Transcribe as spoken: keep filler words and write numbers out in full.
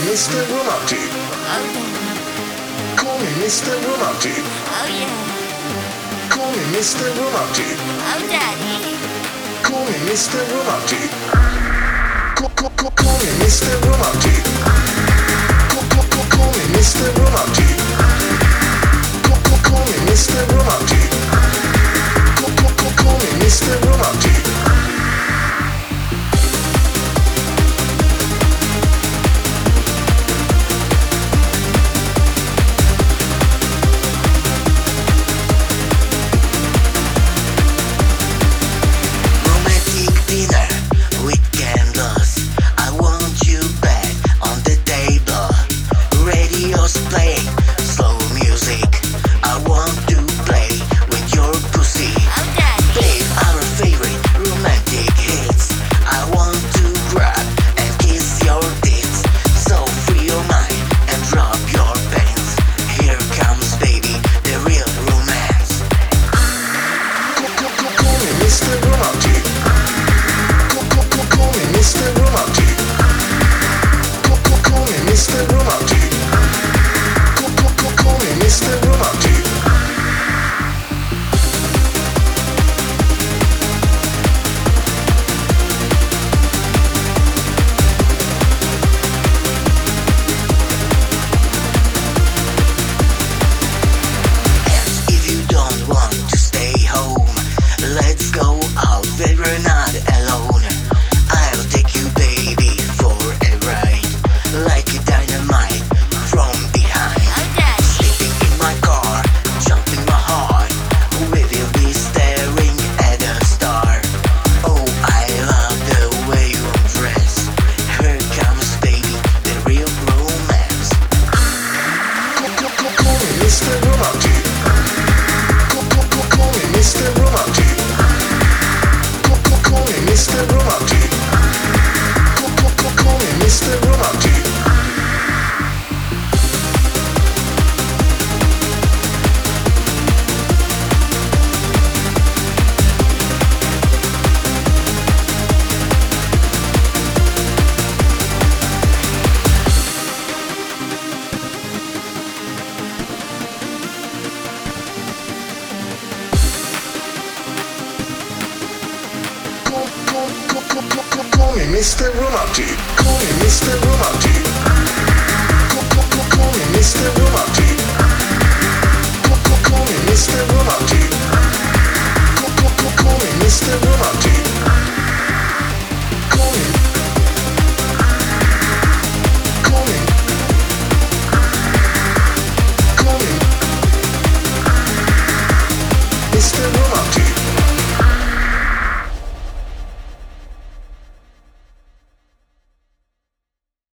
mister Romantic. Oh yeah. Call me mister Romantic. Oh yeah. Call me mister Romantic. Oh daddy. Call me mister Romantic. Call, call, call, call me mister Romantic. Call, call, call, call me mister Romantic. Call, call, call me mister Romantic. Call, call, call, call me mister Romantic. Call me mister Romantic. Call me mister Romantic. Call, call, call, call me mister Romantic. Call, call, call me mister Romantic. Call, call, call, call me mister Romantic. Call me. Call me. Call me mister Romantic.